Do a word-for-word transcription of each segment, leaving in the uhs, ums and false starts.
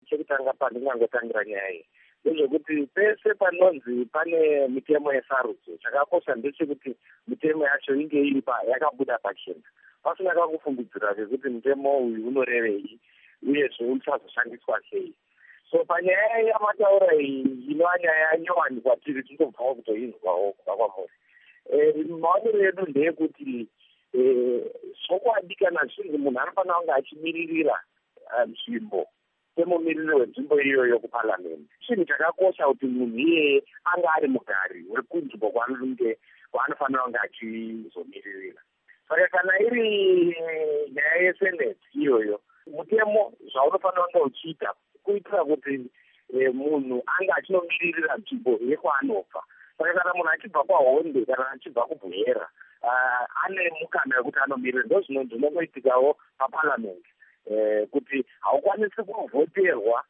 chekutanga pandingangotangira nyaya iyi ndezvekuti pese panonzi pane mitemo yesarudzo, chakakosha ndechekuti mitemo yacho inge iri yakabuda pachena, pasina kakufungidzira kuti mutemo uyu unorevei uyezve uchazoshandiswa sei. So panyaya yamataura iyi inova nyaya nyowani kwatiri tinobvawo kutoinzwawo kubva kwamuri. Maonero edu ndeyekuti zvokwadi kana zvinhu munhu anofanira kunge achimiririra nzvimbo semumiriri wenzvimbo iyoyo kuparliament. Chinhu chakakosha kuti munhu iyeye anga ari mugari wekunzvimbo kwaanenge kwaanofanira kunge achizomiririra. Saka kana iri nyaya yeseneti iyoyo, mutemo zvaunofanira kunge uchiita kuitira kuti munhu anga achinomiririra nzvimbo yekwaanobva. Saka kana munhu achibva kwaHonde kana achibva kubwera ane mukana wekuti anomirira. Ndo zvino zvinongoitikawo paparliament kuti haukwanisi kuvhoterwa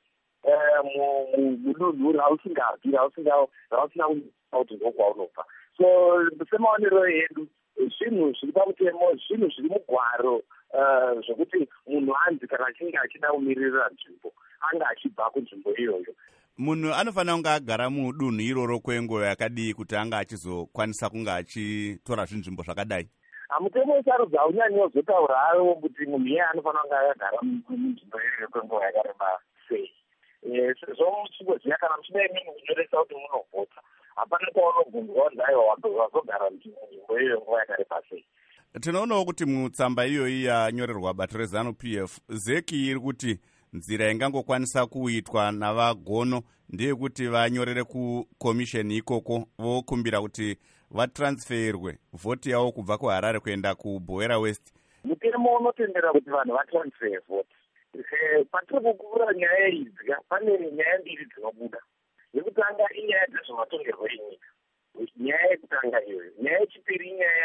mudunhu rausingabvi rausina kuti ndokwaunobva. So semaonero edu zvinhu zviri pamutemo, zvinhu zviri mugwaro zvokuti munhu anzi kana achinge achida kumirira nzvimbo anga achibva kunzvimbo iyoyo. Munhu anofanira kunge agara mudunhu iroro kwenguva yakadii kuti anga achizokwanisa kunge achitora zvinzvimbo zvakadai? Mutemo wesarudzo haunyanyi wozotaurawo kuti munhu iye anofanira kunge akagara munzvimbo iyoyo kwenguva yakareba sei. Sezvo muchingoziva kana muchida imweni kunyoresa kuti munovhota, hapana kwaunobvunzwa kuti aiwa wazogara munzvimbo iyoyo nguva yakareba sei. Tinoonawo kuti mutsamba iyoyi yanyorerwa bato reZANU-P F, zeki iri kuti nzira ingangokwanisa kuitwa navagono ndeyekuti vanyorere kukomisheni ikoko vokumbira kuti vatransferwe vhoti yavo kubva kuHarare kuenda kuBwera West. Mutemo unotendera kuti vanhu vatransfer vhoti. Patiri kukura nyaya idzi pane nyaya mbiri dzinobuda. Yekutanga inyaya dzezvematongerwo enyika, nyaya yekutanga iyoyo. Nyaya yechipiri inyaya